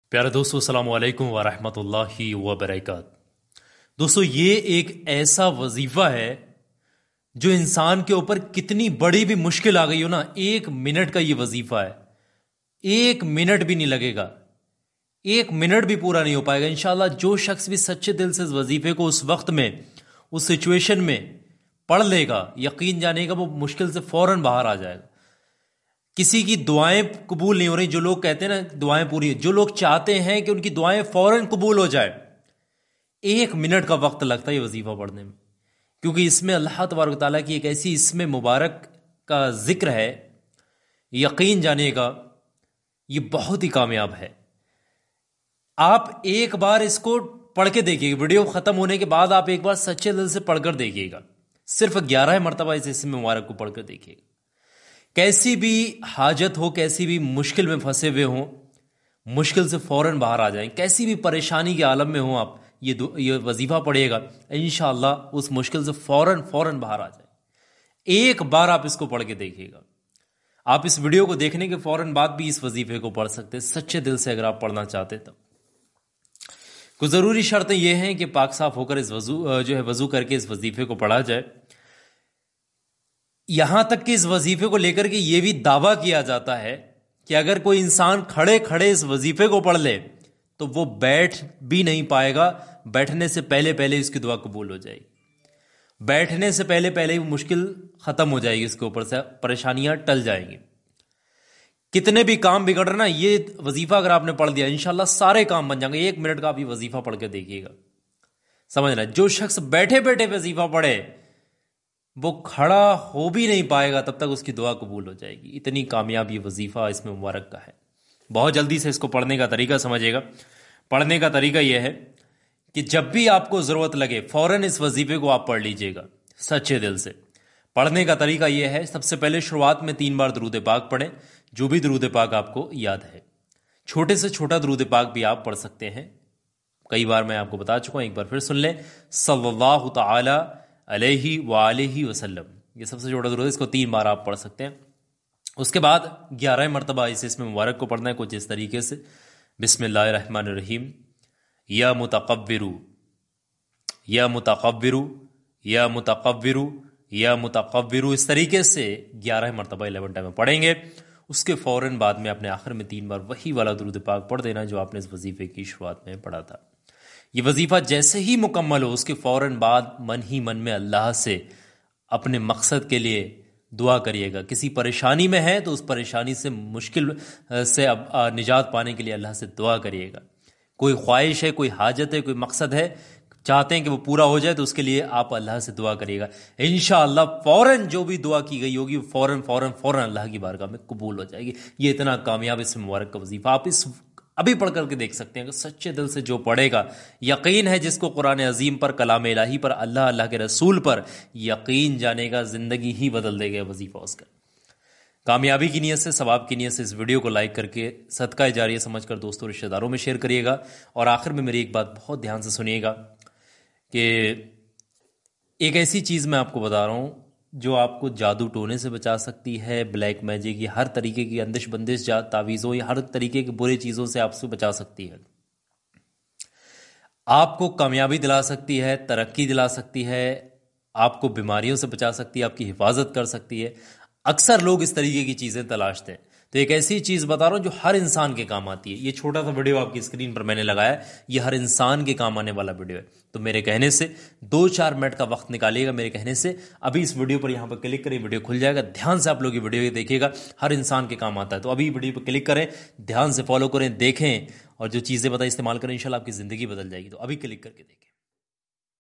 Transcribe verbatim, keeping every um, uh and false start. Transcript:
प्यारे दोस्तों, अस्सलाम वालेकुम वरहमतुल्लाहि वबरकात। दोस्तों, ये एक ऐसा वजीफा है जो इंसान के ऊपर कितनी बड़ी भी मुश्किल आ गई हो ना, एक मिनट का ये वजीफा है। एक मिनट भी नहीं लगेगा, एक मिनट भी पूरा नहीं हो पाएगा। इंशाल्लाह जो शख्स भी सच्चे दिल से इस वजीफे को उस वक्त में, उस सिचुएशन में पढ़ लेगा, यकीन जानेगा वो मुश्किल से फौरन बाहर आ जाएगा। किसी की दुआएं कबूल नहीं हो रही, जो लोग कहते हैं ना दुआएं पूरी, जो लोग चाहते हैं कि उनकी दुआएं फौरन कबूल हो जाए, एक मिनट का वक्त लगता है ये वजीफा पढ़ने में। क्योंकि इसमें अल्लाह तबारक ताला की एक ऐसी इसमें मुबारक का जिक्र है, यकीन जानिएगा ये बहुत ही कामयाब है। आप एक बार इसको पढ़ के देखिएगा, वीडियो खत्म होने के बाद आप एक बार सच्चे दिल से पढ़कर देखिएगा। सिर्फ ग्यारह मरतबा इस इसमें मुबारक को पढ़कर देखिएगा। कैसी भी हाजत हो, कैसी भी मुश्किल में फंसे हुए हों, मुश्किल से फौरन बाहर आ जाएं। कैसी भी परेशानी के आलम में हो आप, ये ये वजीफा पढ़िएगा, इंशाअल्लाह उस मुश्किल से फौरन फौरन बाहर आ जाए। एक बार आप इसको पढ़ के देखिएगा। आप इस वीडियो को देखने के फौरन बाद भी इस वजीफे को पढ़ सकते हैं, सच्चे दिल से अगर आप पढ़ना चाहते तब। कुछ ज़रूरी शर्तें यह हैं कि पाक साफ होकर इस वजू जो है वजू करके इस वजीफे को पढ़ा जाए। यहां तक कि इस वजीफे को लेकर के यह भी दावा किया जाता है कि अगर कोई इंसान खड़े खड़े इस वजीफे को पढ़ ले तो वो बैठ भी नहीं पाएगा, बैठने से पहले पहले इसकी दुआ कबूल हो जाएगी। बैठने से पहले पहले ही मुश्किल खत्म हो जाएगी, इसके ऊपर से परेशानियां टल जाएंगी। कितने भी काम बिगड़ रहे ना, ये वजीफा अगर आपने पढ़ दिया इंशाल्लाह सारे काम बन जाएंगे। एक मिनट का आप ये वजीफा पढ़ के देखिएगा, समझना। जो शख्स बैठे बैठे वजीफा पढ़े वो खड़ा हो भी नहीं पाएगा, तब तक उसकी दुआ कबूल हो जाएगी। इतनी कामयाब ये वजीफा इसमें मुबारक का है। बहुत जल्दी से इसको पढ़ने का तरीका समझिएगा। पढ़ने का तरीका यह है कि जब भी आपको ज़रूरत लगे फौरन इस वजीफे को आप पढ़ लीजिएगा सच्चे दिल से। पढ़ने का तरीका यह है, सबसे पहले शुरुआत में तीन बार दरूद पाक पढ़ें, जो भी दरूद पाक आपको याद है। छोटे से छोटा दरूद पाक भी आप पढ़ सकते हैं, कई बार मैं आपको बता चुका हूं, एक बार फिर सुन लें। सल्लल्लाहु तआला अलैहि वालैहि वसल्लम, ये सबसे छोटा दरूद है, इसको तीन बार आप पढ़ सकते हैं। उसके बाद ग्यारह मरतबा इसे इसमें मुबारक को पढ़ना है कुछ इस तरीके से, बिस्मिल्लाहिर्रहमानिर्रहीम, या मुतकब्बिरु या मुतकब्बिरु या मुतकब्बिरु या मुतकब्बिरु, इस तरीके से ग्यारह मरतबा इलेवन टाइम में पढ़ेंगे। उसके फौरन बाद में अपने आखिर में तीन बार वही वाला दुरूद पाक पढ़ देना जो आपने इस वजीफे की शुरुआत में पढ़ा था। ये वजीफा जैसे ही मुकम्मल हो उसके फौरन बाद मन ही मन में अल्लाह से अपने मकसद के लिए दुआ करिएगा। किसी परेशानी में है तो उस परेशानी से, मुश्किल से अब निजात पाने के लिए अल्लाह से दुआ करिएगा। कोई ख्वाहिश है, कोई हाजत है, कोई मकसद है, चाहते हैं कि वो पूरा हो जाए, तो उसके लिए आप अल्लाह से दुआ करिएगा। इंशाअल्लाह फौरन जो भी दुआ की गई होगी फौरन फौरन फौरन अल्लाह की बारगाह में कबूल हो जाएगी। ये इतना कामयाब इसमें मुबारक का वजीफा आप इस अभी पढ़ करके देख सकते हैं कि सच्चे दिल से जो पढ़ेगा, यकीन है जिसको कुरान अजीम पर, कलाम इलाही पर, अल्लाह अल्लाह के रसूल पर यकीन जानेगा, जिंदगी ही बदल देगा वजीफा उसका। कामयाबी की नीयत से, सवाब की नीयत से इस वीडियो को लाइक करके सदका जारिया समझकर दोस्तों रिश्तेदारों में शेयर करिएगा। और आखिर में मेरी एक बात बहुत ध्यान से सुनिएगा कि एक ऐसी चीज़ मैं आपको बता रहा हूँ जो आपको जादू टोने से बचा सकती है, ब्लैक मैजिक की हर तरीके की अंदिश बंदिश तावीज़ों या हर तरीके की बुरी चीज़ों से आपसे बचा सकती है। आपको कामयाबी दिला सकती है, तरक्की दिला सकती है, आपको बीमारियों से बचा सकती है, आपकी हिफाजत कर सकती है। अक्सर लोग इस तरीके की चीज़ें तलाशते हैं, तो एक ऐसी चीज़ बता रहा हूँ जो हर इंसान के काम आती है। ये छोटा सा वीडियो आपकी स्क्रीन पर मैंने लगाया है, ये हर इंसान के काम आने वाला वीडियो है। तो मेरे कहने से दो चार मिनट का वक्त निकालिएगा, मेरे कहने से अभी इस वीडियो पर यहाँ पर क्लिक करें, वीडियो खुल जाएगा। ध्यान से आप लोग ये वीडियो देखिएगा, हर इंसान के काम आता है। तो अभी वीडियो पर क्लिक करें, ध्यान से फॉलो करें, देखें और जो चीज़ें बताएं इस्तेमाल करें, इंशाल्लाह आपकी ज़िंदगी बदल जाएगी। तो अभी क्लिक करके देखें।